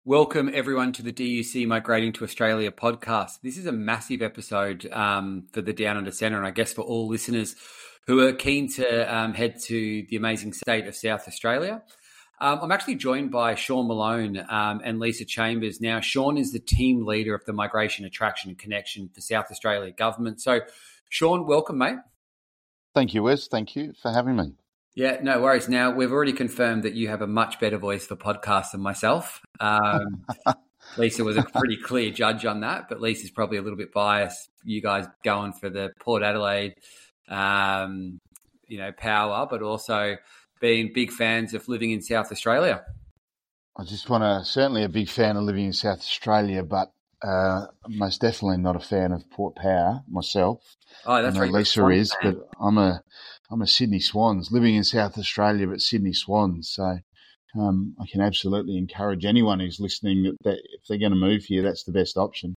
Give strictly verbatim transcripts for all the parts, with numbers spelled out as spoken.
Welcome everyone to the D U C Migrating to Australia podcast. This is a massive episode um, for the Down Under Centre, and I guess for all listeners who are keen to um, head to the amazing state of South Australia. Um, I'm actually joined by Sean Malone um, and Lisa Chambers. Now, Sean is the team leader of the Migration Attraction and Connection for South Australia Government. So, Sean, welcome, mate. Thank you, Wes. Thank you for having me. Yeah, no worries. Now, we've already confirmed that you have a much better voice for podcasts than myself. Um, Lisa was a pretty clear judge on that, but Lisa's probably a little bit biased. You guys going for the Port Adelaide, um, you know, power, but also being big fans of living in South Australia. I just want to, certainly a big fan of living in South Australia, but uh, most definitely not a fan of Port Power myself. Oh, that's I know right. Lisa is, but I'm a I'm a Sydney Swans, living in South Australia, but Sydney Swans. So um, I can absolutely encourage anyone who's listening that, that if they're going to move here, that's the best option.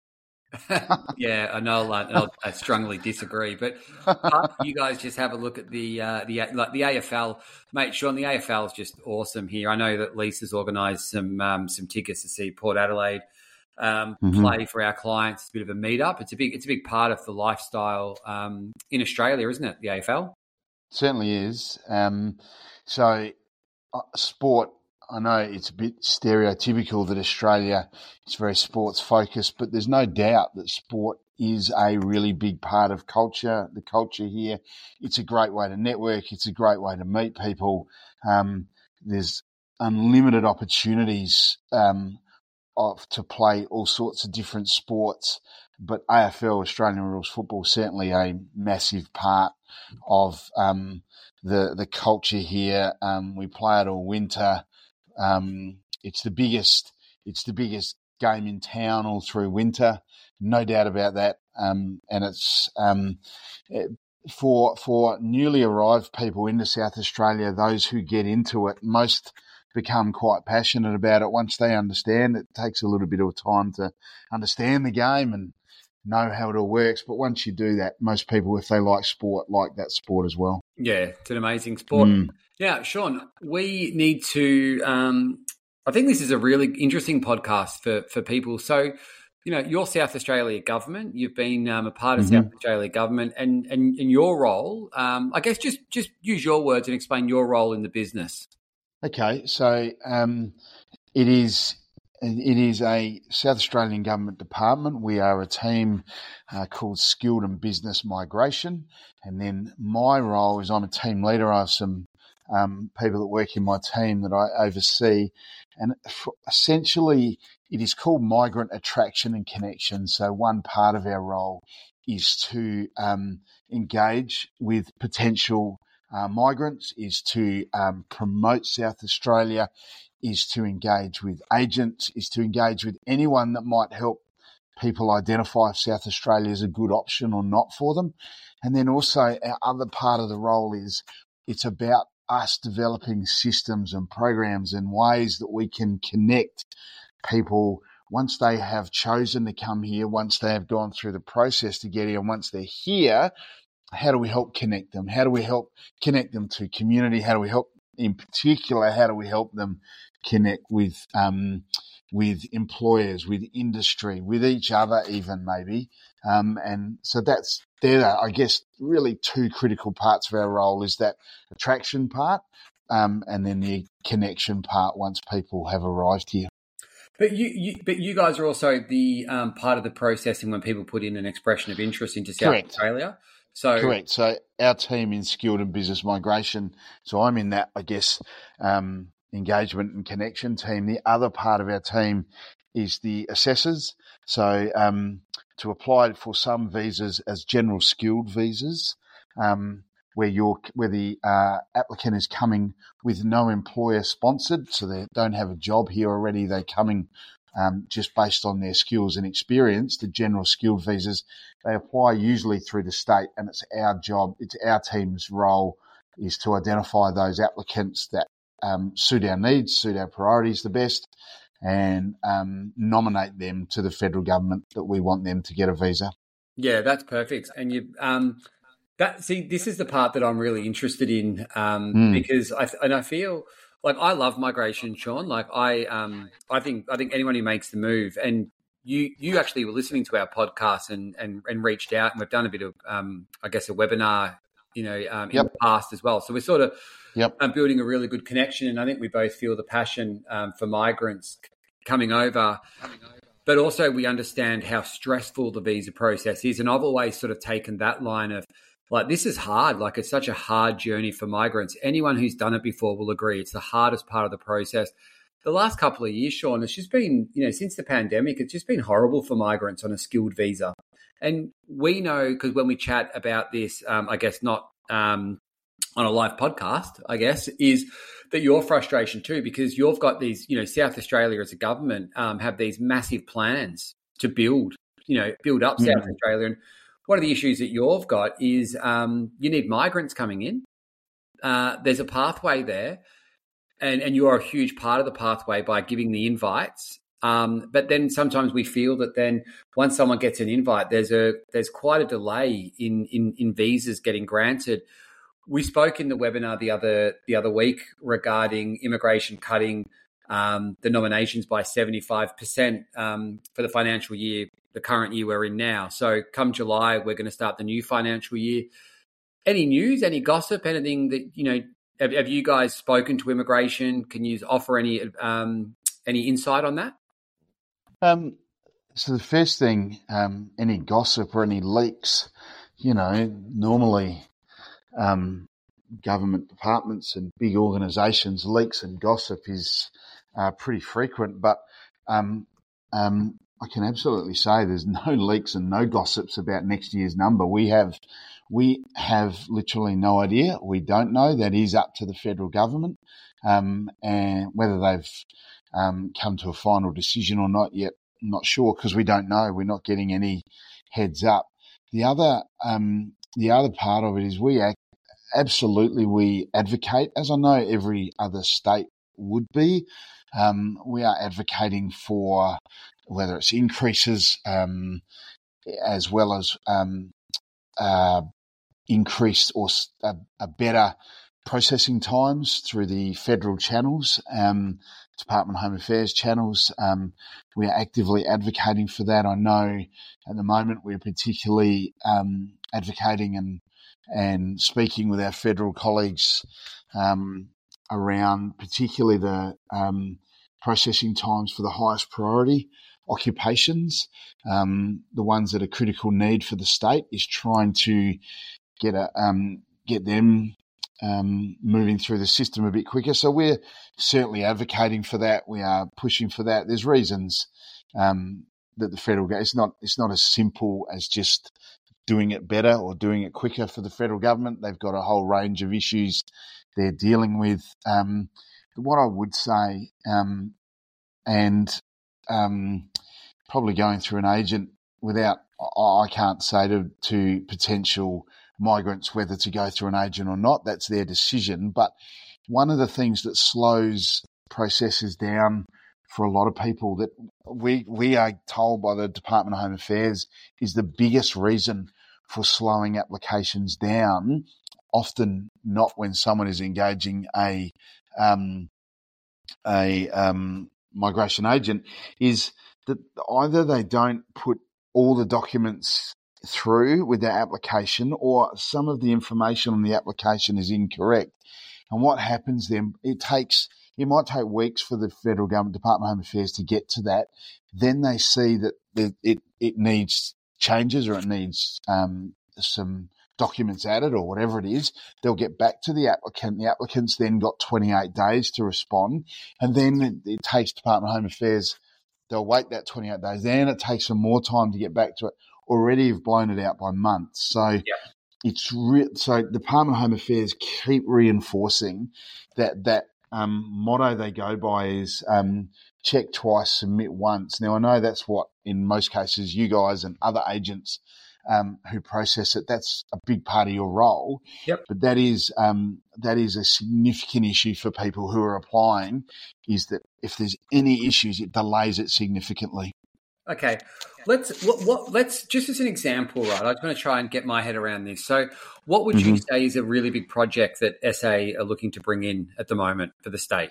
Yeah, I know. I, I strongly disagree, but uh, you guys just have a look at the uh, the like the A F L, mate. Sean, the A F L is just awesome here. I know that Lisa's organised some um, some tickets to see Port Adelaide um, mm-hmm. play for our clients. It's a bit of a meetup. It's a big it's a big part of the lifestyle um, in Australia, isn't it? The A F L certainly is. Um, so, uh, sport. I know it's a bit stereotypical that Australia is very sports focused, but there's no doubt that sport is a really big part of culture, the culture here. It's a great way to network. It's a great way to meet people. Um, there's unlimited opportunities um, of to play all sorts of different sports, but A F L, Australian Rules Football, is certainly a massive part of um, the, the culture here. Um, we play it all winter. Um, it's the biggest, it's the biggest game in town all through winter, no doubt about that. Um, and it's um, for for newly arrived people into South Australia, those who get into it, most become quite passionate about it once they understand. It takes a little bit of time to understand the game and know how it all works. But once you do that, most people, if they like sport, like that sport as well. Yeah, it's an amazing sport. Mm. Now, Sean, we need to, um, I think this is a really interesting podcast for, for people. So, you know, your South Australia government, you've been um, a part of mm-hmm. South Australia government and, and, and your role, um, I guess just, just use your words and explain your role in the business. Okay, so um, it is it is a South Australian government department. We are a team uh, called Skilled and Business Migration. And then my role is I'm a team leader. I have some um, people that work in my team that I oversee. And essentially, it is called Migrant Attraction and Connection. So one part of our role is to um, engage with potential uh, migrants, is to um, promote South Australia, is to engage with agents, is to engage with anyone that might help people identify if South Australia is a good option or not for them. And then also our other part of the role is it's about us developing systems and programs and ways that we can connect people once they have chosen to come here, once they have gone through the process to get here, and once they're here, how do we help connect them? How do we help connect them to community? How do we help, in particular, how do we help them connect with um, with employers, with industry, with each other even maybe? Um, and so that's, they're, I guess, really two critical parts of our role is that attraction part um, and then the connection part once people have arrived here. But you, you, but you guys are also the um, part of the processing when people put in an expression of interest into South Correct. Australia. So Correct. So our team in Skilled and Business Migration, so I'm in that, I guess, um, engagement and connection team. The other part of our team is the assessors. So um, to apply for some visas as general skilled visas, um, where you're, where the uh, applicant is coming with no employer sponsored, so they don't have a job here already. They're coming um, just based on their skills and experience. The general skilled visas, they apply usually through the state, and it's our job, it's our team's role is to identify those applicants that um, suit our needs, suit our priorities the best, and um, nominate them to the federal government that we want them to get a visa. Yeah, that's perfect. And you, um, that see, this is the part that I'm really interested in um, mm. because I and I feel like I love migration, Sean. Like I, um, I think I think anyone who makes the move, and you, you actually were listening to our podcast and and and reached out, and we've done a bit of, um, I guess, a webinar, you know, um, in Yep. the past as well. So we're sort of Yep. um, building a really good connection, and I think we both feel the passion um, for migrants coming over. But also we understand how stressful the visa process is. And I've always sort of taken that line of, like, this is hard. Like, it's such a hard journey for migrants. Anyone who's done it before will agree it's the hardest part of the process. The last couple of years, Sean, it's just been, you know, since the pandemic, it's just been horrible for migrants on a skilled visa. And we know, because when we chat about this, um, I guess not um, on a live podcast, I guess, is that your frustration too, because you've got these, you know, South Australia as a government um, have these massive plans to build, you know, build up mm-hmm. South Australia. And one of the issues that you've got is um, you need migrants coming in. Uh, there's a pathway there, and, and you are a huge part of the pathway by giving the invites. Um, but then sometimes we feel that then once someone gets an invite, there's a there's quite a delay in in, in visas getting granted. We spoke in the webinar the other the other week regarding immigration cutting um, the nominations by seventy-five percent um, for the financial year, the current year we're in now. So come July, we're going to start the new financial year. Any news, any gossip, anything that, you know, have, have you guys spoken to immigration? Can you offer any um, any insight on that? Um, so the first thing, um, any gossip or any leaks, you know, normally um, government departments and big organisations, leaks and gossip is uh, pretty frequent. But um, um, I can absolutely say there's no leaks and no gossips about next year's number. We have, we have literally no idea. We don't know. That is up to the federal government, um, and whether they've um, come to a final decision or not yet, I'm not sure, because we don't know. We're not getting any heads up. The other, um, the other part of it is we act, absolutely we advocate, as I know every other state would be. Um, we are advocating for whether it's increases um, as well as um, uh, increased or a, a better processing times through the federal channels, um, Department of Home Affairs channels. Um, we are actively advocating for that. I know at the moment we're particularly um, advocating and and speaking with our federal colleagues um, around particularly the um, processing times for the highest priority occupations, um, the ones that are critical need for the state, is trying to get a um, get them um, moving through the system a bit quicker. So we're certainly advocating for that. We are pushing for that. There's reasons um, that the federal government, it's not it's not as simple as just doing it better or doing it quicker for the federal government. They've got a whole range of issues they're dealing with. Um, what I would say, um, and um, probably going through an agent without, I can't say to, to potential migrants whether to go through an agent or not. That's their decision. But one of the things that slows processes down for a lot of people that we we are told by the Department of Home Affairs is the biggest reason for slowing applications down, often not when someone is engaging a um, a um, migration agent, is that either they don't put all the documents through with their application, or some of the information on the application is incorrect. And what happens then, it takes, it might take weeks for the federal government, Department of Home Affairs, to get to that. Then they see that it, it, it needs changes, or it needs um, some documents added, or whatever it is. They'll get back to the applicant. The applicant's then got twenty-eight days to respond. And then it, it takes Department of Home Affairs, they'll wait that twenty-eight days. Then it takes them more time to get back to it. Already have blown it out by months. So yeah. it's re- so Department of Home Affairs keep reinforcing that that um, motto they go by is um, check twice, submit once. Now I know that's what in most cases you guys and other agents um, who process it, that's a big part of your role. Yep. But that is um, that is a significant issue for people who are applying. Is that if there's any issues, it delays it significantly. Okay. let's what, what let's just as an example, right? I just want to try and get my head around this. So, what would Mm-hmm. you say is a really big project that S A are looking to bring in at the moment for the state?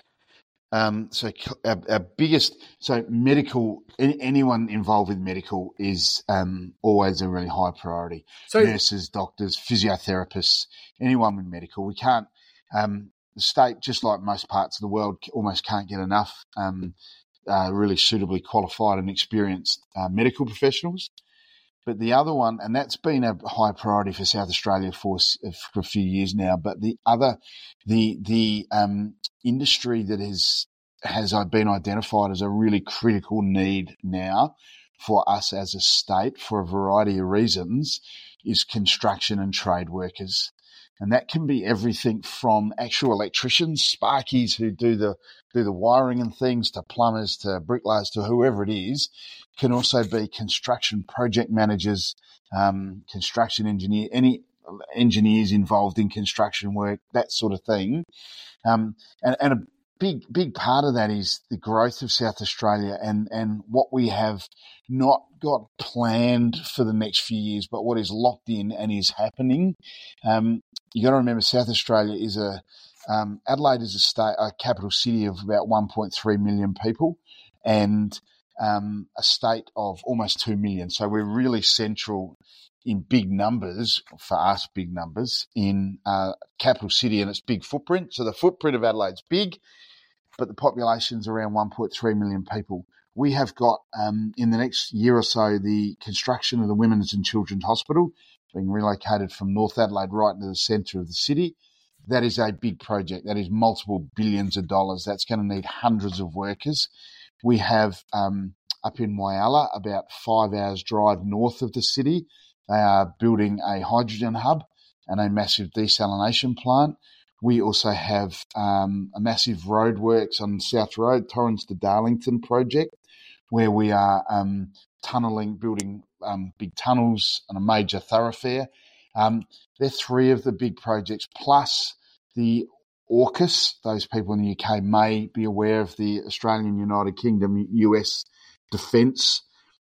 Um, so our, our biggest, so medical, anyone involved with medical is um, always a really high priority. So nurses, doctors, physiotherapists, anyone with medical. We can't, um, the state, just like most parts of the world, almost can't get enough um, uh, really suitably qualified and experienced uh, medical professionals. But the other one, and that's been a high priority for South Australia for, for a few years now, but the other, the the um, industry that is, has been identified as a really critical need now for us as a state for a variety of reasons is construction and trade workers. And that can be everything from actual electricians, sparkies who do the do the wiring and things, to plumbers, to bricklayers, to whoever it is. Can also be construction project managers, um, construction engineer, any engineers involved in construction work, that sort of thing. Um, and, and a big, big part of that is the growth of South Australia and, and what we have not got planned for the next few years, but what is locked in and is happening. Um, you got to remember, South Australia is a, um, Adelaide is a state, a capital city of about one point three million people, and um, a state of almost two million. So we're really central in big numbers, for us, big numbers in uh, capital city and its big footprint. So the footprint of Adelaide's big, but the population's around one point three million people. We have got, um, in the next year or so, the construction of the Women's and Children's Hospital being relocated from North Adelaide right into the centre of the city. That is a big project. That is multiple billions of dollars. That's going to need hundreds of workers. We have um, up in Whyalla, about five hours drive north of the city, they are building a hydrogen hub and a massive desalination plant. We also have um, a massive roadworks on South Road, Torrens to Darlington project, where we are um, tunnelling, building um, big tunnels on a major thoroughfare. Um, they're three of the big projects, plus the AUKUS. Those people in the U K may be aware of the Australian, United Kingdom, U S defence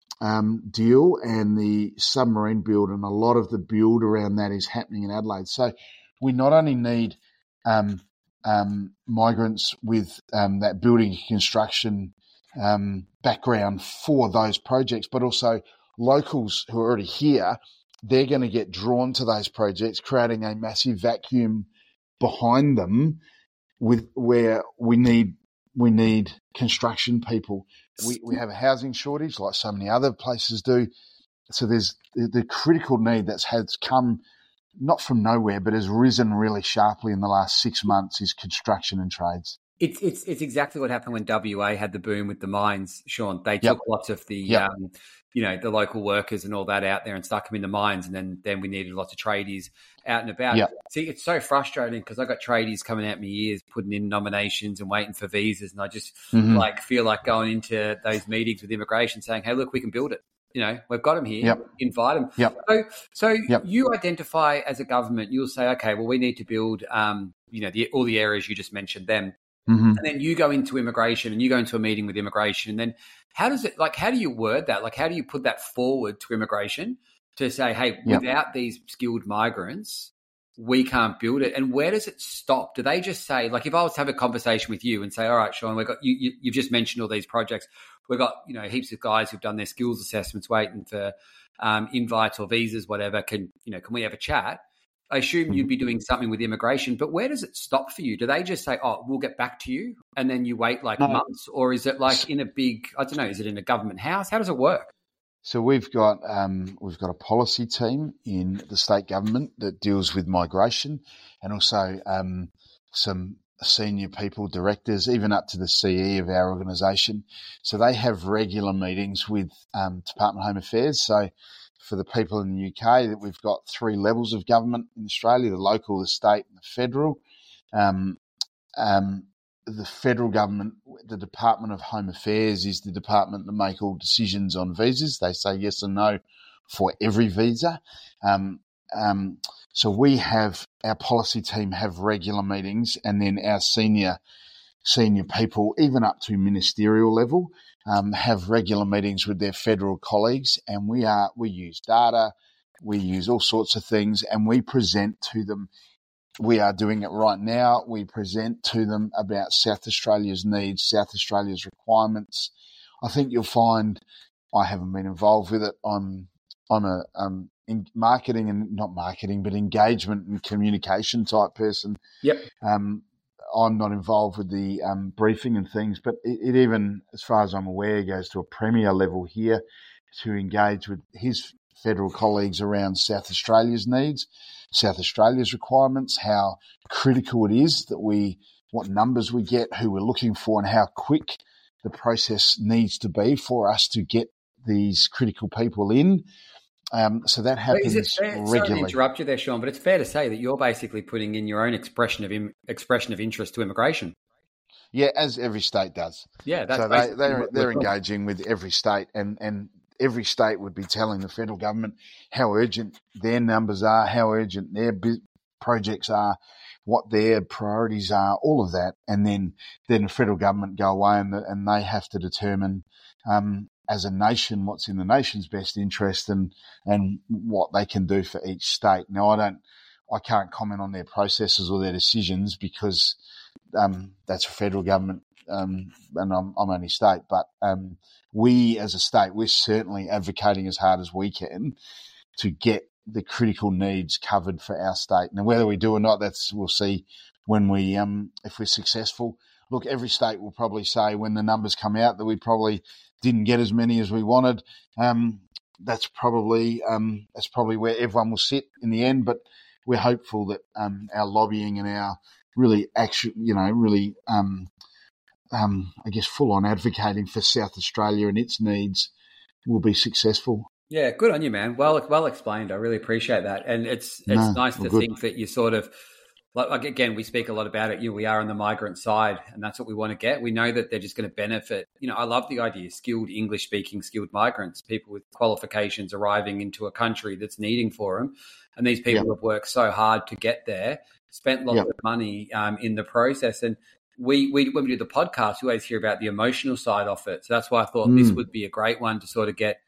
um, deal and the submarine build, and a lot of the build around that is happening in Adelaide. So we not only need um, um, migrants with um, that building construction um, background for those projects, but also locals who are already here. They're going to get drawn to those projects, creating a massive vacuum behind them, with where we need we need construction people. We we have a housing shortage, like so many other places do. So there's the, the critical need that's has come not from nowhere, but has risen really sharply in the last six months is construction and trades. It's it's it's exactly what happened when W A had the boom with the mines, Sean. They took Yep. lots of the Yep. um, you know, the local workers and all that out there and stuck them in the mines, and then then we needed lots of tradies out and about. Yep. See, it's so frustrating because I got tradies coming out my ears, putting in nominations and waiting for visas, and I just Mm-hmm. like feel like going into those meetings with immigration saying, "Hey, look, we can build it. You know, we've got them here. Yep. Invite them." Yep. So, so Yep. you identify as a government, you'll say, "Okay, well, we need to build, um, you know, the, all the areas you just mentioned." Them. Mm-hmm. And then you go into immigration and you go into a meeting with immigration. And then how does it, like, how do you word that? Like, how do you put that forward to immigration to say, hey, Yep. without these skilled migrants, we can't build it? And where does it stop? Do they just say, like, if I was to have a conversation with you and say, all right, Sean, we've got, you, you, you've just mentioned all these projects. We've got, you know, heaps of guys who've done their skills assessments waiting for um, invites or visas, whatever. Can, you know, can we have a chat? I assume you'd be doing something with immigration, but where does it stop for you? Do they just say, oh, we'll get back to you, and then you wait like No. months? Or is it like in a big, I don't know, is it in a government house? How does it work? So we've got um, we've got a policy team in the state government that deals with migration, and also um, some senior people, directors, even up to the C E of our organisation. So they have regular meetings with um, Department of Home Affairs. So for the people in the U K, that we've got three levels of government in Australia: the local, the state, and the federal. Um, um, the federal government, the Department of Home Affairs, is the department that make all decisions on visas. They say yes or no for every visa. Um, um, so we have, our policy team have regular meetings, and then our senior senior people, even up to ministerial level, um, have regular meetings with their federal colleagues, and we are we use data, we use all sorts of things, and we present to them. We are doing it right now. We present to them about South Australia's needs, South Australia's requirements. I think you'll find I haven't been involved with it. I'm I'm a um, in marketing and not marketing, but engagement and communication type person. Yep. Um, I'm not involved with the um, briefing and things, but it, it even, as far as I'm aware, goes to a premier level here to engage with his federal colleagues around South Australia's needs, South Australia's requirements, how critical it is that we, what numbers we get, who we're looking for, and how quick the process needs to be for us to get these critical people in. Um, so that happens is it fair, regularly. Sorry to interrupt you there, Sean, but it's fair to say that you're basically putting in your own expression of Im- expression of interest to immigration. Yeah, as every state does. Yeah, that's so they, they're they're engaging with every state, and, and every state would be telling the federal government how urgent their numbers are, how urgent their bu- projects are, what their priorities are, all of that, and then then the federal government go away and the, and they have to determine um, as a nation what's in the nation's best interest and and what they can do for each state. Now, I don't, I can't comment on their processes or their decisions because um, that's a federal government, um, and I'm, I'm only state. But um, we, as a state, we're certainly advocating as hard as we can to get the critical needs covered for our state. Now, whether we do or not, that's we'll see when we um, if we're successful. Look, every state will probably say when the numbers come out that we probably didn't get as many as we wanted. Um, that's probably um, that's probably where everyone will sit in the end. But we're hopeful that um, our lobbying and our really action, you know, really, um, um, I guess, full on advocating for South Australia and its needs will be successful. Yeah, good on you, man. Well, well explained. I really appreciate that, and it's it's No, nice to good. think that you sort of. Like, again, we speak a lot about it. You know, we are on the migrant side, and that's what we want to get. We know that they're just going to benefit. You know, I love the idea: skilled English-speaking, skilled migrants, people with qualifications arriving into a country that's needing for them, and these people Yep. have worked so hard to get there, spent lots Yep. of money um, in the process. And we, we, when we do the podcast, we always hear about the emotional side of it. So that's why I thought Mm. this would be a great one to sort of get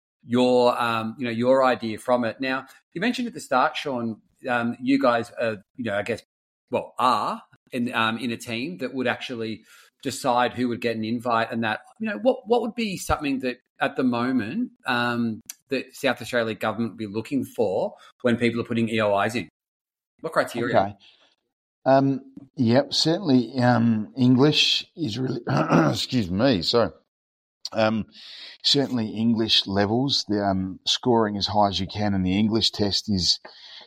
your, um, you know, your idea from it. Now, you mentioned at the start, Sean. Um, you guys, are, you know, I guess, well, are in um, in a team that would actually decide who would get an invite, and that, you know, what what would be something that at the moment um, that South Australia government would be looking for when people are putting E O Is in? What criteria? Okay. Um, yep, certainly. Um, English is really. excuse me. Sorry. Um, certainly, English levels. The um, scoring as high as you can in the English test is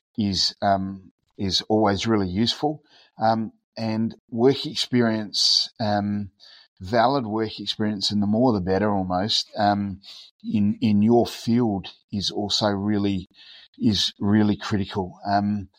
is um, is always really useful. Um, and work experience, um, valid work experience, and the more the better almost, um, in, in your field is also really, is really critical. Um,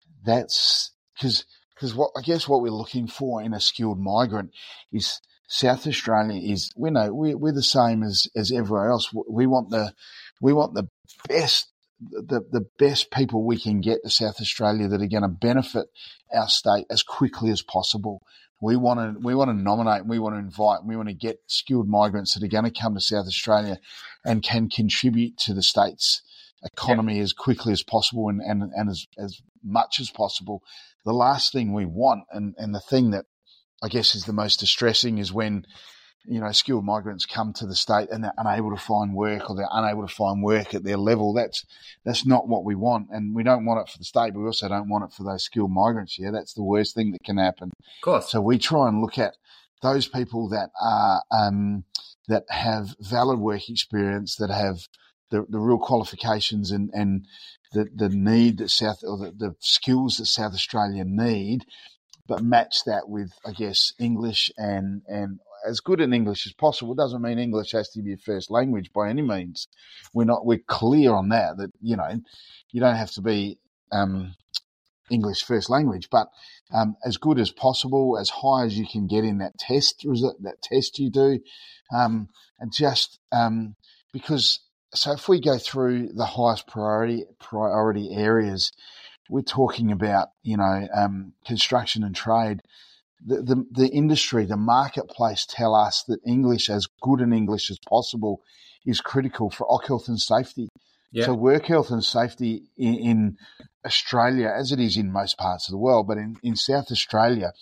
that's because, because what, I guess what we're looking for in a skilled migrant is South Australia is, we know we're, we're the same as, as everywhere else. We want the, we want the best the the best people we can get to South Australia that are going to benefit our state as quickly as possible. We want to we want to nominate, we want to invite, we want to get skilled migrants that are going to come to South Australia and can contribute to the state's economy yeah. as quickly as possible and, and, and as, as much as possible. The last thing we want, and, and the thing that I guess is the most distressing, is when you know, skilled migrants come to the state and they're unable to find work, or they're unable to find work at their level. That's that's not what we want, and we don't want it for the state, but we also don't want it for those skilled migrants. Yeah, that's the worst thing that can happen. Of course. So we try and look at those people that are um, that have valid work experience, that have the, the real qualifications and and the the need that South or the, the skills that South Australia need, but match that with, I guess, English and and as good in English as possible. Doesn't mean English has to be your first language by any means. We're not, we're clear on that, that, you know, you don't have to be um, English first language, but um, as good as possible, as high as you can get in that test, that test you do. Um, and just um, because, so if we go through the highest priority, priority areas, we're talking about, you know, um, construction and trade. the, the, the industry, the marketplace tell us that English, as good an English as possible, is critical for occ health and safety. Yeah. So work health and safety in, in Australia, as it is in most parts of the world, but in, in South Australia,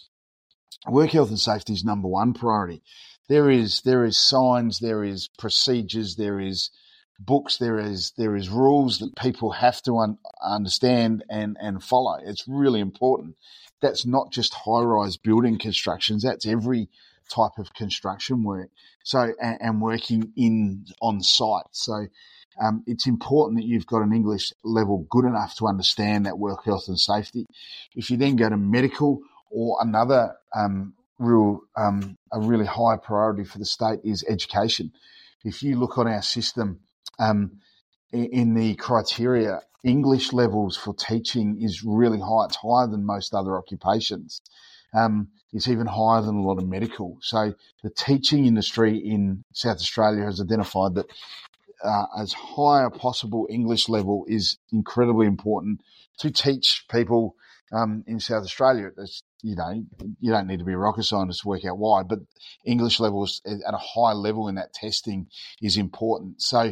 work health and safety is number one priority. There is there is signs, there is procedures, there is books, there is there is rules that people have to un, understand and, and follow. It's really important. That's not just high-rise building constructions. That's every type of construction work. So and, and working in on site. So um, it's important that you've got an English level good enough to understand that work health and safety. If you then go to medical, or another um, real um, a really high priority for the state is education. If you look on our system, um, in, in the criteria, English levels for teaching is really high. It's higher than most other occupations. Um, it's even higher than a lot of medical. So the teaching industry in South Australia has identified that uh, as high a possible English level is incredibly important to teach people um, in South Australia. It's, you know, you don't need to be a rocket scientist to work out why, but English levels at a high level in that testing is important. So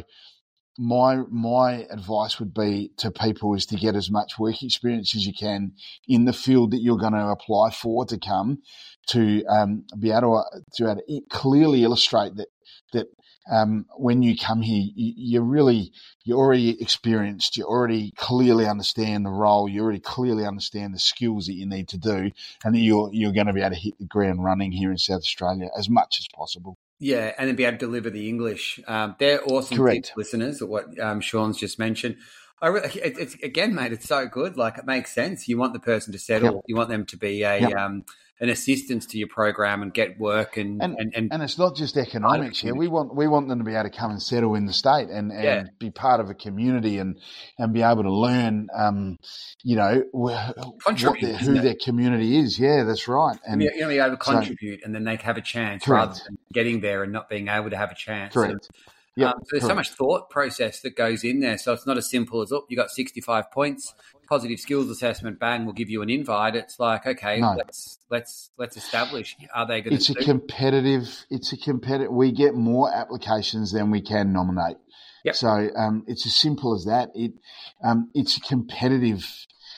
my my advice would be to people is to get as much work experience as you can in the field that you're going to apply for to come, to um, be able to, to able to clearly illustrate that that um, when you come here, you, you're really you're already experienced. You already clearly understand the role. You already clearly understand the skills that you need to do, and that you're you're going to be able to hit the ground running here in South Australia as much as possible. Yeah, and then be able to deliver the English. Um, they're awesome tips, listeners, at what um, Sean's just mentioned. I really, it, it's again, mate, it's so good. Like, it makes sense. You want the person to settle. Yep. You want them to be a yep. um, an assistance to your program and get work and and and, and, and it's not just economics here. We want we want them to be able to come and settle in the state and, and yeah. be part of a community and, and be able to learn, um, you know, what their, who their community is. Yeah, that's right. And you know, be able to contribute, so, and then they have a chance correct. rather than getting there and not being able to have a chance. Correct. And, Yep, um, so there's correct. so much thought process that goes in there. So it's not as simple as, oh, you got sixty-five points, positive skills assessment, bang, we'll give you an invite. It's like, okay, no. let's let's let's establish, are they going to It's a do? competitive, it's a competitive, we get more applications than we can nominate. Yep. So um, it's as simple as that. It um, It's a competitive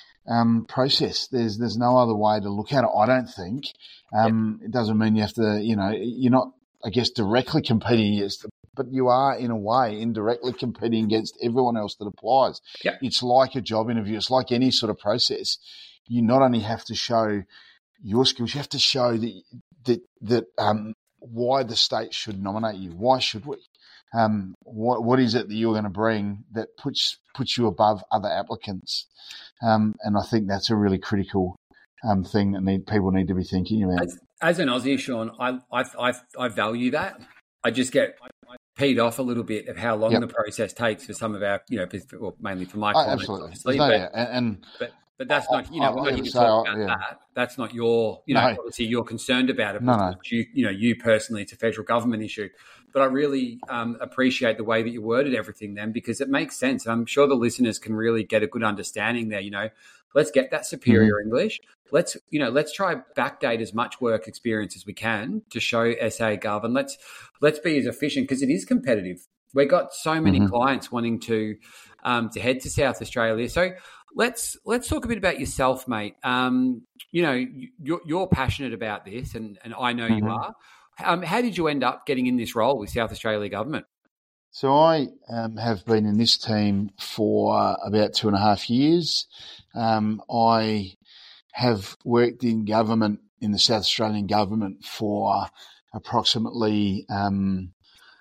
um, process. There's there's no other way to look at it, I don't think. Um, yep. It doesn't mean you have to, you know, you're not, I guess, directly competing against the but you are, in a way, indirectly competing against everyone else that applies. Yep. It's like a job interview. It's like any sort of process. You not only have to show your skills, you have to show that that that um, why the state should nominate you. Why should we? Um, what what is it that you're going to bring that puts puts you above other applicants? Um, and I think that's a really critical um, thing that need, people need to be thinking about. As, as an Aussie, Sean, I I I, I value that. I just get peed off a little bit of how long yep. the process takes for some of our, you know, well, mainly for my clients, oh, obviously. No, but, yeah. and, and but but that's I, not, you know, I, we're not here to talk about yeah. that. That's not your, you know, no. obviously you're concerned about it. No, no. You, you know, you personally, it's a federal government issue. But I really um, appreciate the way that you worded everything then, because it makes sense. And I'm sure the listeners can really get a good understanding there. You know, let's get that superior mm-hmm. English. Let's, you know, let's try backdate as much work experience as we can to show S A Gov, and let's let's be as efficient, because it is competitive. We've got so many mm-hmm. clients wanting to um, to head to South Australia. So let's let's talk a bit about yourself, mate. Um, you know, you're, you're passionate about this, and, and I know mm-hmm. you are. Um, how did you end up getting in this role with South Australia Government? So I um, have been in this team for uh, about two and a half years. Um, I have worked in government, in the South Australian government, for approximately um,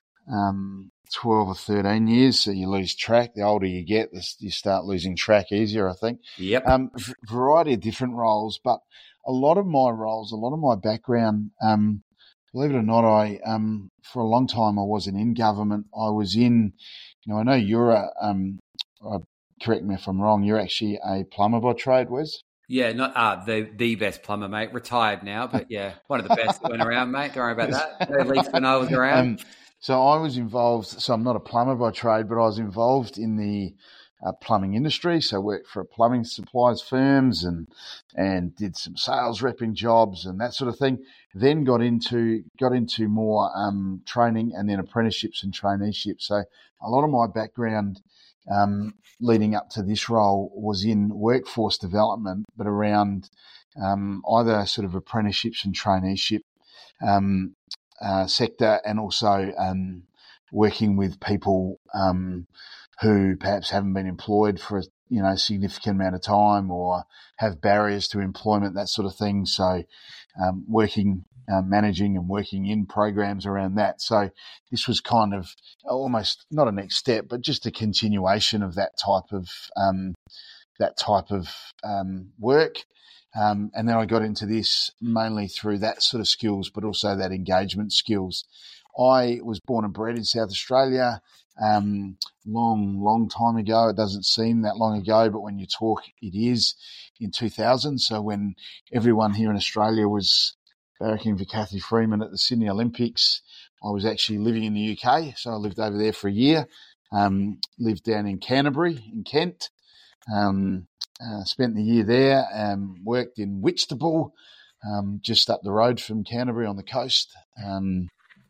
um, twelve or thirteen years. So you lose track. The older you get, you start losing track easier, I think. Yep. Um, v- variety of different roles, but a lot of my roles, a lot of my background, um, believe it or not, I um, for a long time I wasn't in government. I was in, you know, I know you're a, um, uh, correct me if I'm wrong, you're actually a plumber by trade, Wes? Yeah, not uh, the the best plumber, mate. Retired now, but yeah, one of the best that went around, mate. Don't worry about that. At least when I was around. Um, so I was involved, so I'm not a plumber by trade, but I was involved in the uh, plumbing industry. So I worked for plumbing supplies firms and and did some sales repping jobs and that sort of thing. Then got into got into more um, training and then apprenticeships and traineeships. So a lot of my background um, leading up to this role was in workforce development, but around um, either sort of apprenticeships and traineeship um, uh, sector, and also um, working with people um, who perhaps haven't been employed for a you know significant amount of time or have barriers to employment, that sort of thing. So um, working, uh, managing and working in programs around that. So this was kind of almost not a next step, but just a continuation of that type of um, that type of um, work. Um, and then I got into this mainly through that sort of skills, but also that engagement skills. I was born and bred in South Australia, um, long, long time ago. It doesn't seem that long ago, but when you talk, it is in two thousand. So when everyone here in Australia was barracking for Cathy Freeman at the Sydney Olympics, I was actually living in the U K. So I lived over there for a year, um, lived down in Canterbury in Kent. Um, uh, spent the year there, um, worked in Whitstable, um, just up the road from Canterbury on the coast. Um,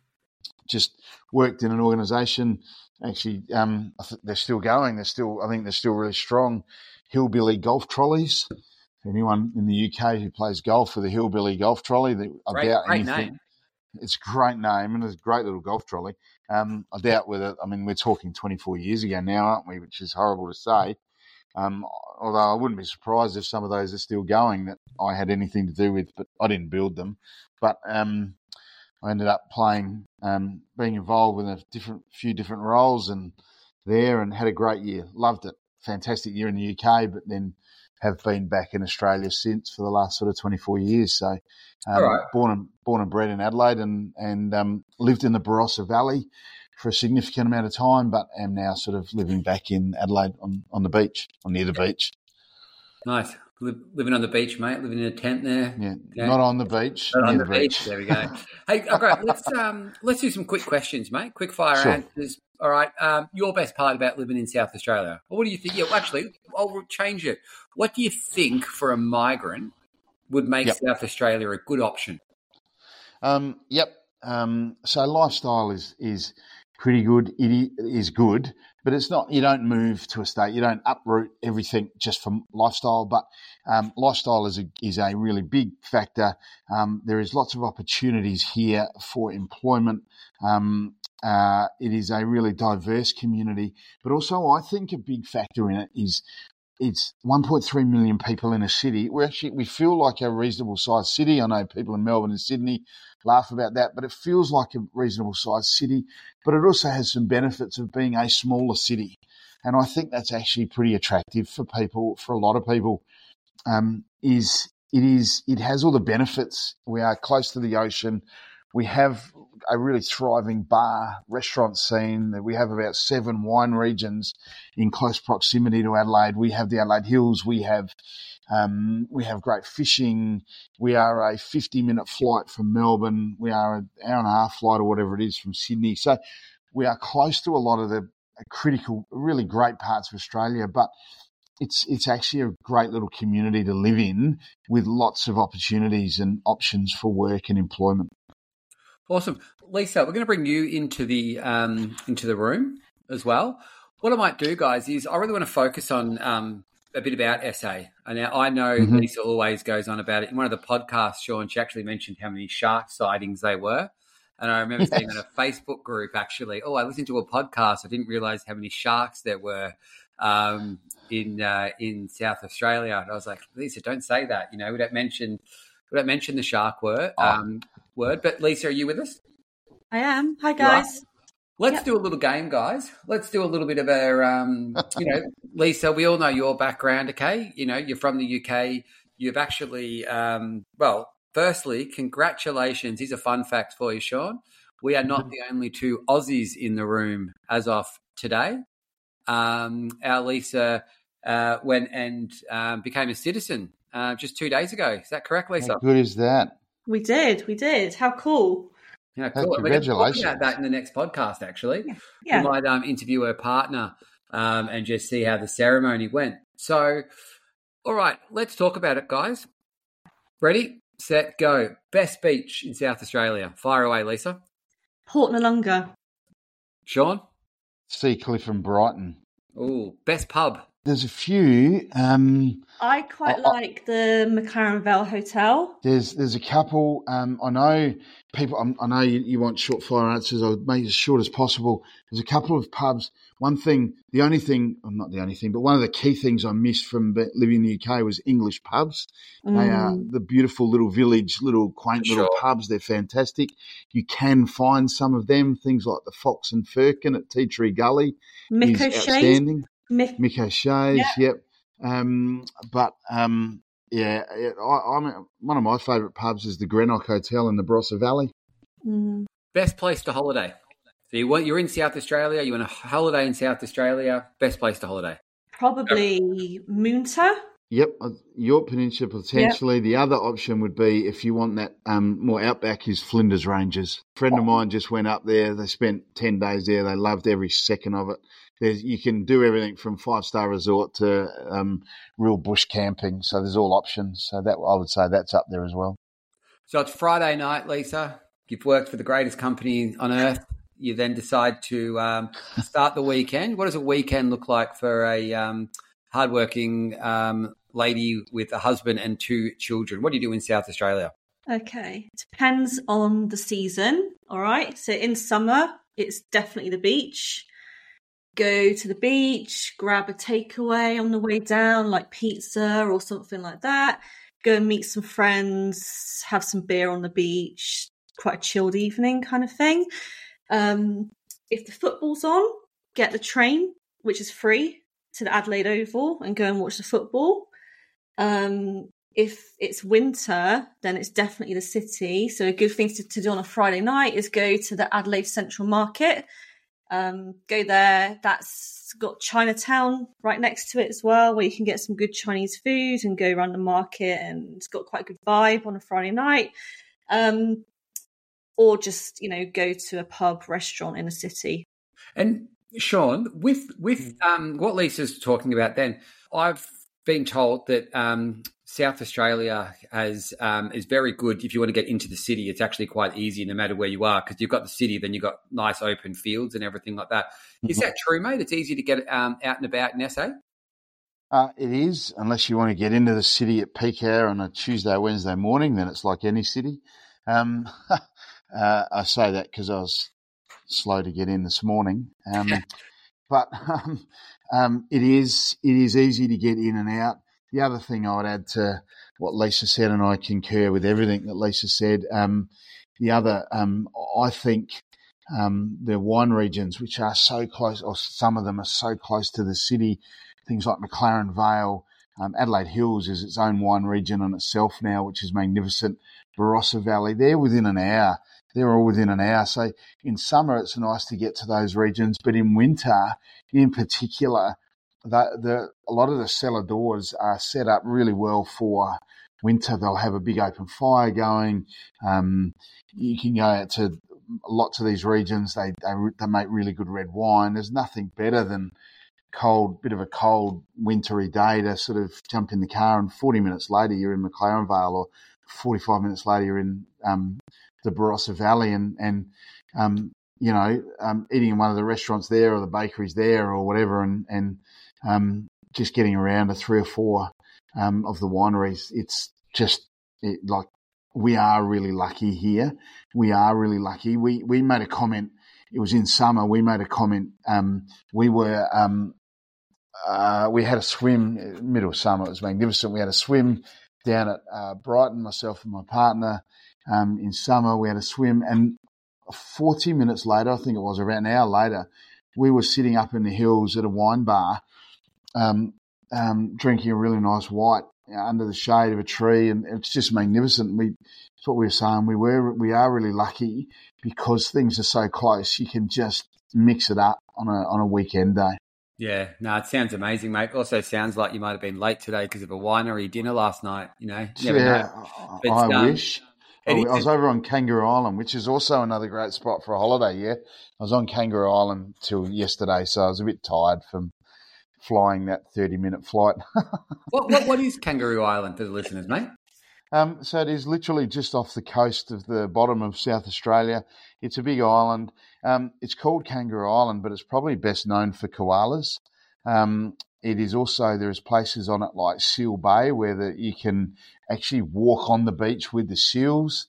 just worked in an organisation. Actually, um, I think they're still going. They're still, I think they're still really strong. Hillbilly Golf Trolleys. Anyone in the U K who plays golf with a Hillbilly Golf Trolley, they, I Great, doubt great anything. name. It's a great name and it's a great little golf trolley. Um, I doubt whether, I mean, we're talking twenty-four years ago now, aren't we? Which is horrible to say. Um, although I wouldn't be surprised if some of those are still going that I had anything to do with, but I didn't build them. But um, I ended up playing, um, being involved with a different, few different roles and there, and had a great year. Loved it. Fantastic year in the U K, but then have been back in Australia since for the last sort of twenty-four years. So, um, All right. born and born and bred in Adelaide, and and um, lived in the Barossa Valley for a significant amount of time, but am now sort of living back in Adelaide on, on the beach, or near the beach. Nice. Living on the beach, mate. Living in a tent there. Yeah, yeah. Not on the beach, Not near on the, the beach. beach. There we go. Hey, okay, let's um, let's do some quick questions, mate. Quick fire Sure. answers. All right. Um, your best part about living in South Australia? Or what do you think? Yeah, well, actually, I'll change it. What do you think for a migrant would make Yep. South Australia a good option? Um, yep. Um, so lifestyle is is pretty good. It is good, but it's not. You don't move to a state. You don't uproot everything just from lifestyle. But um, lifestyle is a is a really big factor. Um, there is lots of opportunities here for employment. Um, uh, it is a really diverse community, but also I think a big factor in it is it's one point three million people in a city. We actually we feel like a reasonable sized city. I know people in Melbourne and Sydney laugh about that, but it feels like a reasonable sized city. But it also has some benefits of being a smaller city, and I think that's actually pretty attractive for people. For a lot of people, um, is it is it has all the benefits. We are close to the ocean. We have a really thriving bar restaurant scene. We have about seven wine regions in close proximity to Adelaide. We have the Adelaide Hills. We have um, we have great fishing. We are a fifty minute flight from Melbourne. We are an hour and a half flight or whatever it is from Sydney. So we are close to a lot of the critical, really great parts of Australia, but it's it's actually a great little community to live in with lots of opportunities and options for work and employment. Awesome, Lisa. We're going to bring you into the um, into the room as well. What I might do, guys, is I really want to focus on um, a bit about S A. And now I know mm-hmm. Lisa always goes on about it. In one of the podcasts, Sean, she actually mentioned how many shark sightings they were. And I remember yes. seeing on a Facebook group, actually, oh, I listened to a podcast. I didn't realise how many sharks there were um, in uh, in South Australia. And I was like, Lisa, don't say that. You know, we don't mention we don't mention the shark word. Um, oh. word. But Lisa, are you with us? I am. Hi, guys. Let's yep. do a little game, guys. Let's do a little bit of a, um, you know, Lisa, we all know your background, okay? You know, you're from the U K. You've actually, um, well, firstly, congratulations. Here's a fun fact for you, Sean. We are not the only two Aussies in the room as of today. Um, our Lisa uh, went and um, became a citizen uh, just two days ago. Is that correct, Lisa? How good is that? We did. We did. How cool. Yeah, cool. Hey, congratulations. We're going to talk about that in the next podcast, actually. Yeah. yeah. We might um, interview her partner um, and just see how the ceremony went. So, all right, let's talk about it, guys. Ready, set, go. Best beach in South Australia. Fire away, Lisa. Port Noarlunga. Sean? Seacliff and Brighton. Oh, best pub. There's a few. Um, I quite I- like the McLaren Vale Hotel. There's there's a couple. Um, I know people. I'm, I know you, you want short fire answers. I'll make it as short as possible. There's a couple of pubs. One thing, the only thing, well, not the only thing, but one of the key things I missed from be- living in the U K was English pubs. They are Mm. the beautiful little village, little quaint For little sure. pubs. They're fantastic. You can find some of them. Things like the Fox and Firkin at Tea Tree Gully Mick is O'Shea's. outstanding. Mick, Mick O'Shea's, Yeah. yep. Um, but um, yeah, it, I, I'm one of my favourite pubs is the Greenock Hotel in the Barossa Valley. mm. Best place to holiday. So you want, you're in South Australia, you want a holiday in South Australia, best place to holiday. Probably Moonta. Yep, uh, York Peninsula potentially. The other option would be if you want that um, more outback is Flinders Ranges. A friend of mine just went up there. They spent ten days there. They loved every second of it. There's, you can do everything from five-star resort to um, real bush camping. So there's all options. So that I would say that's up there as well. So it's Friday night, Lisa. You've worked for the greatest company on earth. You then decide to um, start the weekend. What does a weekend look like for a um, hardworking um, lady with a husband and two children? What do you do in South Australia? Okay. Depends on the season. All right. So in summer, it's definitely the beach. Go to the beach, grab a takeaway on the way down, like pizza or something like that. Go and meet some friends, have some beer on the beach. Quite a chilled evening kind of thing. Um, if the football's on, get the train, which is free, to the Adelaide Oval and go and watch the football. Um, if it's winter, then it's definitely the city. So a good thing to, to do on a Friday night is go to the Adelaide Central Market. Um, go there. That's got Chinatown right next to it as well, where you can get some good Chinese food and go around the market, and it's got quite a good vibe on a Friday night. Um, or just, you know, go to a pub restaurant in the city. And Sean, with with um, what Lisa's talking about then, I've been told that um, South Australia has um, is very good if you want to get into the city. It's actually quite easy no matter where you are, because you've got the city, then you've got nice open fields and everything like that. Is that true, mate? It's easy to get um, out and about in S A? Uh, it is, unless you want to get into the city at peak hour on a Tuesday or Wednesday morning, then it's like any city. Um, uh, I say that because I was slow to get in this morning. Um, but um, um, it is it is easy to get in and out. The other thing I would add to what Lisa said, and I concur with everything that Lisa said, um, the other, um, I think um, the wine regions, which are so close, or some of them are so close to the city, things like McLaren Vale, um, Adelaide Hills is its own wine region in itself now, which is magnificent. Barossa Valley, they're within an hour. They're all within an hour. So in summer, it's nice to get to those regions, but in winter, in particular, the, the a lot of the cellar doors are set up really well for winter. They'll have a big open fire going. Um, you can go out to lots of these regions. They, they they make really good red wine. There's nothing better than cold, bit of a cold wintry day to sort of jump in the car and forty minutes later you're in McLaren Vale, or forty-five minutes later you're in um, the Barossa Valley, and, and um, you know, um, eating in one of the restaurants there or the bakeries there or whatever, and, and um, just getting around to three or four um, of the wineries. It's just it, like we are really lucky here. We are really lucky. We, we made a comment. It was in summer. We made a comment. Um, we were um, uh, we had a swim middle of summer. It was magnificent. We had a swim down at uh, Brighton, myself and my partner. Um, in summer, we had a swim, and forty minutes later, I think it was about an hour later, we were sitting up in the hills at a wine bar, um, um, drinking a really nice white under the shade of a tree, and it's just magnificent. We, that's what we were saying. We were, we are really lucky because things are so close. You can just mix it up on a on a weekend day. Yeah, no, it sounds amazing, mate. Also sounds like you might have been late today because of a winery dinner last night. You know, you never yeah, know. But, I um, wish. I was over on Kangaroo Island, which is also another great spot for a holiday, yeah. I was on Kangaroo Island till yesterday, so I was a bit tired from flying that thirty-minute flight. what, what What is Kangaroo Island for the listeners, mate? Um, so it is literally just off the coast of the bottom of South Australia. It's a big island. Um, it's called Kangaroo Island, but it's probably best known for koalas. Um, it is also, there's places on it like Seal Bay where the, you can actually walk on the beach with the seals.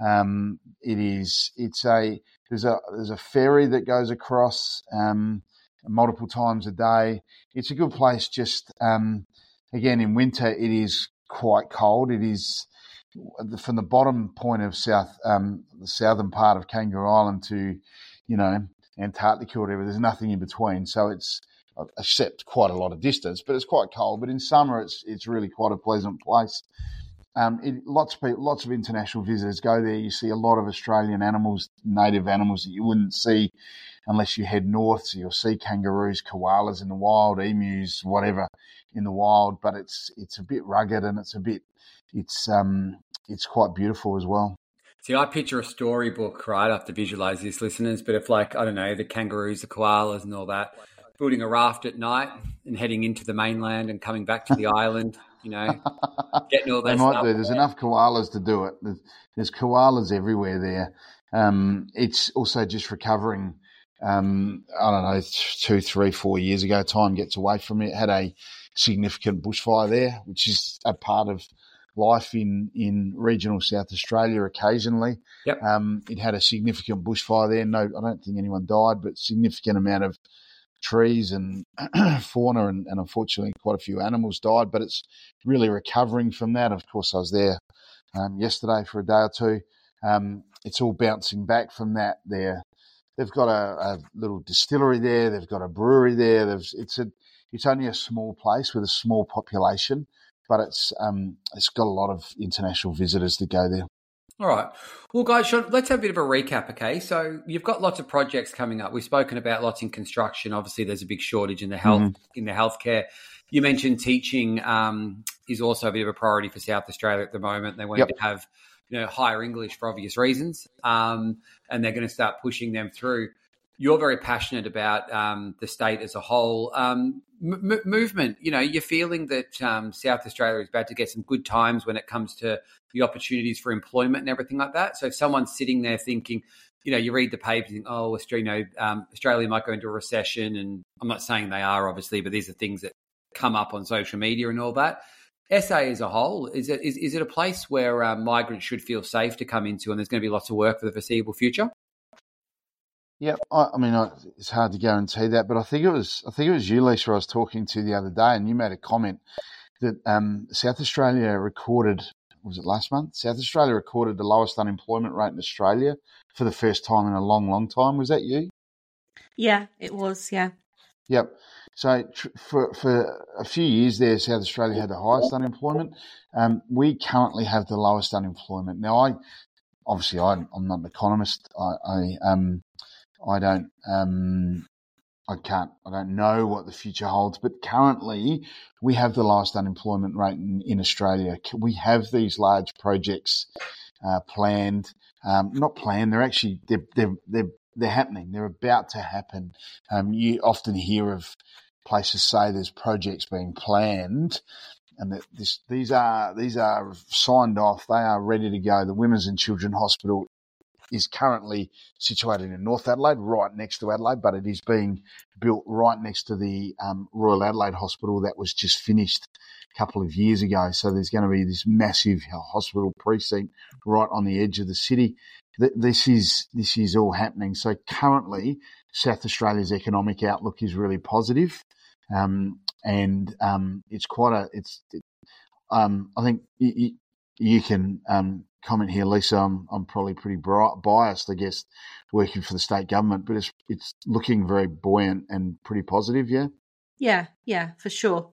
Um, it is, it's a, there's a, there's a ferry that goes across um, multiple times a day. It's a good place just, um, again, in winter it is quite cold. It is from the bottom point of South, um, the southern part of Kangaroo Island to, you know, Antarctica or whatever. There's nothing in between, so it's except quite a lot of distance, but it's quite cold. But in summer, it's it's really quite a pleasant place. Um, it, lots of people, lots of international visitors go there. You see a lot of Australian animals, native animals that you wouldn't see unless you head north. So you'll see kangaroos, koalas in the wild, emus, whatever in the wild. But it's it's a bit rugged and it's a bit it's um it's quite beautiful as well. See, I picture a storybook, right? I have to visualize this, listeners. But if, like, I don't know, the kangaroos, the koalas, and all that, building a raft at night and heading into the mainland and coming back to the island, you know, getting all that they might stuff do. There's there. enough koalas to do it. There's, there's koalas everywhere there. Um, it's also just recovering. Um, I don't know, two, three, four years ago, time gets away from it. Had a significant bushfire there, which is a part of life in, in regional South Australia occasionally. Yep. Um, it had a significant bushfire there. No, I don't think anyone died, but significant amount of trees and fauna and, and unfortunately quite a few animals died, but it's really recovering from that. Of course, I was there um, yesterday for a day or two. Um, it's all bouncing back from that there. They've got a, a little distillery there. They've got a brewery there. There's, it's a, it's only a small place with a small population, but it's um, it's got a lot of international visitors that go there. All right. Well, guys, Sean, let's have a bit of a recap, okay? So you've got lots of projects coming up. We've spoken about lots in construction. Obviously, there's a big shortage in the health mm-hmm. in the healthcare. You mentioned teaching um, is also a bit of a priority for South Australia at the moment. They want yep. to have, you know, higher English for obvious reasons, um, and they're going to start pushing them through. You're very passionate about um, the state as a whole. Um, m- movement, you know, you're feeling that um, South Australia is about to get some good times when it comes to the opportunities for employment and everything like that. So if someone's sitting there thinking, you know, you read the papers and think, oh, Australia, you know, um, Australia might go into a recession, and I'm not saying they are, obviously, but these are things that come up on social media and all that. S A as a whole, is it is, is it a place where uh, migrants should feel safe to come into, and there's going to be lots of work for the foreseeable future? Yeah, I, I mean, I, it's hard to guarantee that, but I think it was I think it was you, Lisa, I was talking to the other day, and you made a comment that um, South Australia recorded, was it last month? South Australia recorded the lowest unemployment rate in Australia for the first time in a long, long time. Was that you? Yeah, it was, yeah. Yep. So tr- for for a few years there, South Australia had the highest unemployment. Um, we currently have the lowest unemployment. Now, I obviously I, I'm not an economist. I, I um I don't um I can't I don't know what the future holds, but currently we have the lowest unemployment rate in, in Australia. We have these large projects uh, planned, um, not planned. They're actually they're they're they're they're happening. They're about to happen. Um, you often hear of places say there's projects being planned, and that this these are these are signed off. They are ready to go. The Women's and Children's Hospital is currently situated in North Adelaide, right next to Adelaide, but it is being built right next to the um, Royal Adelaide Hospital that was just finished a couple of years ago. So there's going to be this massive hospital precinct right on the edge of the city. This is this is all happening. So currently, South Australia's economic outlook is really positive, um, and um, it's quite a. It's. It, um, I think you, you can um, comment here, Lisa. I'm I'm probably pretty biased, I guess, working for the state government, but it's it's looking very buoyant and pretty positive. Yeah. Yeah, yeah, for sure.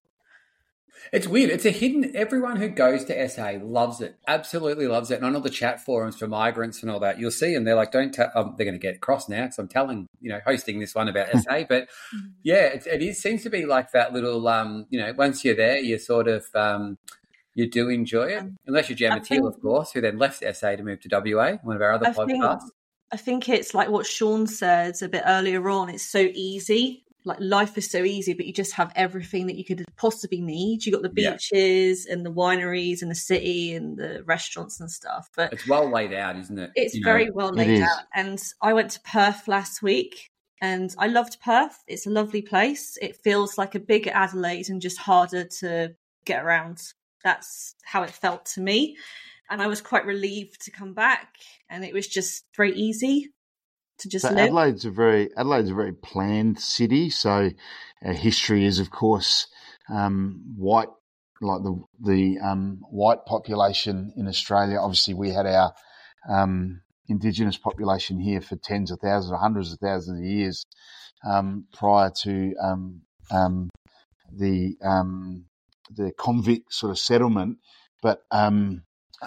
It's weird. It's a hidden. Everyone who goes to S A loves it. Absolutely loves it. And on all the chat forums for migrants and all that, you'll see them. They're like, don't tell. Um, they're going to get cross now because I'm telling, you know, hosting this one about S A. But yeah, it, it is seems to be like that little, um, you know, once you're there, you sort of, um, you do enjoy it. Unless you're Gemma Teal, of course, who then left S A to move to W A, one of our other I podcasts. Think, I think it's like what Sean said a bit earlier on. It's so easy like life is so easy, but you just have everything that you could possibly need. You got the Yeah. beaches and the wineries and the city and the restaurants and stuff. But It's well laid out, isn't it? it's You know, very well It laid is. out. And I went to Perth last week and I loved Perth. It's a lovely place. It feels like a bigger Adelaide and just harder to get around. That's how it felt to me. And I was quite relieved to come back, and it was just very easy to just So live. Adelaide's a very Adelaide's a very planned city. So our history is, of course, um, white, like the the um, white population in Australia. Obviously, we had our um, Indigenous population here for tens of thousands or hundreds of thousands of years um, prior to um, um, the um, the convict sort of settlement. But um,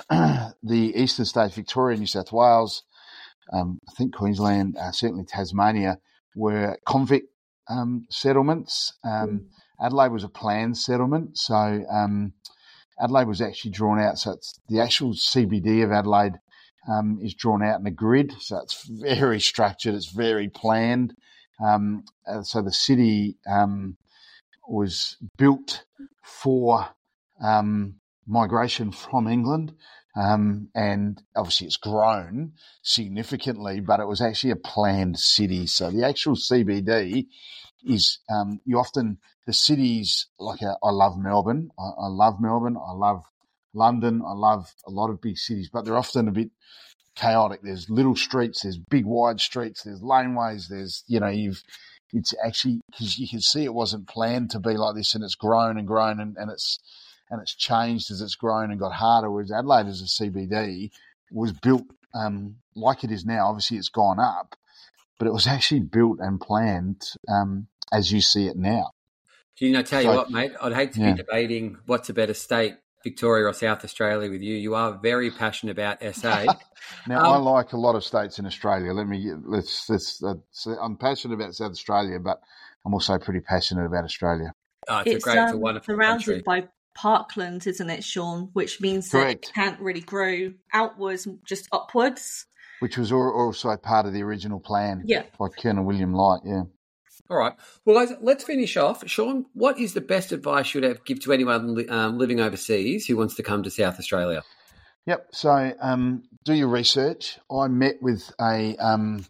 the eastern states, Victoria, New South Wales, um, I think Queensland, uh, certainly Tasmania, were convict um, settlements. Um, Mm. Adelaide was a planned settlement, so um, Adelaide was actually drawn out. So it's the actual C B D of Adelaide um, is drawn out in a grid, so it's very structured. It's very planned. Um, uh, so the city um, was built for um, migration from England. Um, and obviously it's grown significantly, but it was actually a planned city. So the actual C B D is, um, you often, the cities, like a, I love Melbourne. I, I love Melbourne. I love London. I love a lot of big cities, but they're often a bit chaotic. There's little streets, there's big wide streets, there's laneways, there's, you know, you've, it's actually, because you can see it wasn't planned to be like this, and it's grown and grown and, and it's, and it's changed as it's grown and got harder, whereas Adelaide as a C B D was built um, like it is now. Obviously, it's gone up, but it was actually built and planned um, as you see it now. Do you know, tell you So- what, mate, I'd hate to Yeah. be debating what's a better state, Victoria or South Australia with you. You are very passionate about S A. Now, Um, I like a lot of states in Australia. Let me let's let's. Uh, so I'm passionate about South Australia, but I'm also pretty passionate about Australia. oh, it's, It's, a great, it's a um, wonderful surrounded country. by parkland, isn't it, Sean? Which means that Correct. it can't really grow outwards, just upwards. Which was al- also part of the original plan Yeah. by Colonel William Light. Yeah. All right. Well, guys, let's finish off. Sean, what is the best advice you would have give to anyone li- um, living overseas who wants to come to South Australia? Yep. So um, do your research. I met with a um,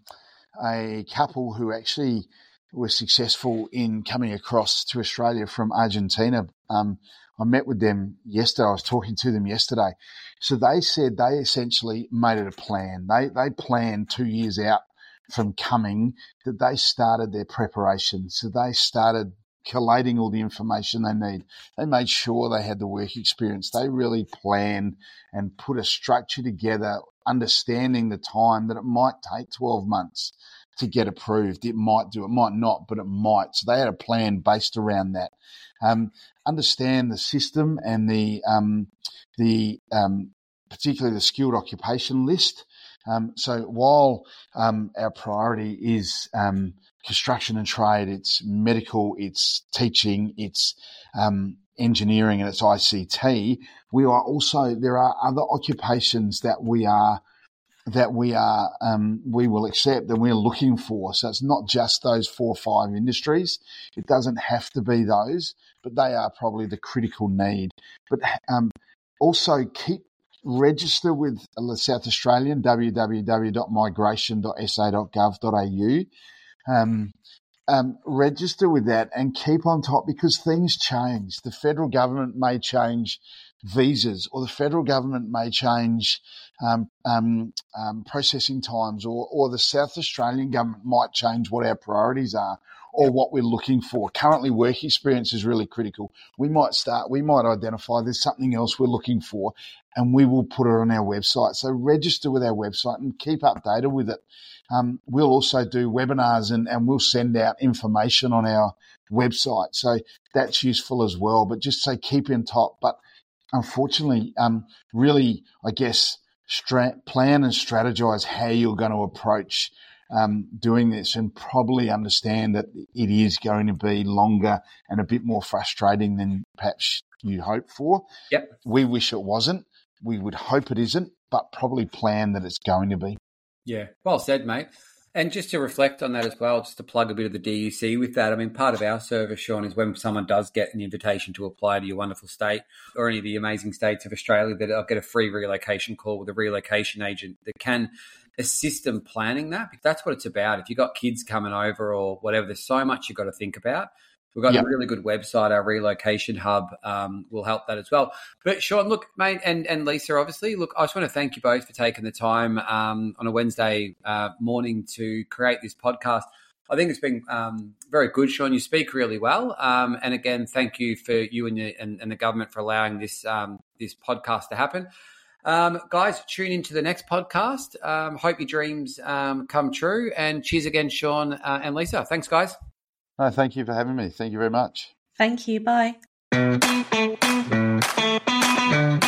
a couple who actually were successful in coming across to Australia from Argentina. Um, I met with them yesterday. I was talking to them yesterday. So they said they essentially made it a plan. They they planned two years out from coming, that they started their preparation. So they started collating all the information they need. They made sure they had the work experience. They really planned and put a structure together, understanding the time that it might take twelve months to get approved. It might do, it might not, but it might. So they had a plan based around that. Um, understand the system and the um, the um, particularly the skilled occupation list. Um, so while um, our priority is um, construction and trade, it's medical, it's teaching, it's um, engineering, and it's I C T, we are also, there are other occupations that we are that we are um, we will accept and we're looking for. So it's not just those four or five industries. It doesn't have to be those, but they are probably the critical need. But um, also keep register with the South Australian, w w w dot migration dot s a dot gov dot a u. Um, um, register with that and keep on top, because things change. The federal government may change visas, or the federal government may change um, um, um, processing times, or, or the South Australian government might change what our priorities are or what we're looking for. Currently, work experience is really critical. We might start, we might identify there's something else we're looking for, and we will put it on our website. So register with our website and keep updated with it. Um, we'll also do webinars and, and we'll send out information on our website. So that's useful as well. But just say keep in top. But unfortunately, um, really, I guess, stra- plan and strategize how you're going to approach um, doing this, and probably understand that it is going to be longer and a bit more frustrating than perhaps you hope for. Yep. We wish it wasn't. We would hope it isn't, but probably plan that it's going to be. Yeah, well said, mate. And just to reflect on that as well, just to plug a bit of the D U C with that, I mean, part of our service, Sean, is when someone does get an invitation to apply to your wonderful state or any of the amazing states of Australia, that I'll get a free relocation call with a relocation agent that can assist them planning that. That's what it's about. If you've got kids coming over or whatever, there's so much you've got to think about. We've got yep. a really good website. Our relocation hub um, will help that as well. But Sean, look, mate, and, and Lisa, obviously, look, I just want to thank you both for taking the time um, on a Wednesday uh, morning to create this podcast. I think it's been um, very good, Sean. You speak really well. Um, and again, thank you for you and, your, and, and the government for allowing this um, this podcast to happen. Um, guys, tune into the next podcast. Um, hope your dreams um, come true. And cheers again, Sean uh, and Lisa. Thanks, guys. No, thank you for having me. Thank you very much. Thank you. Bye.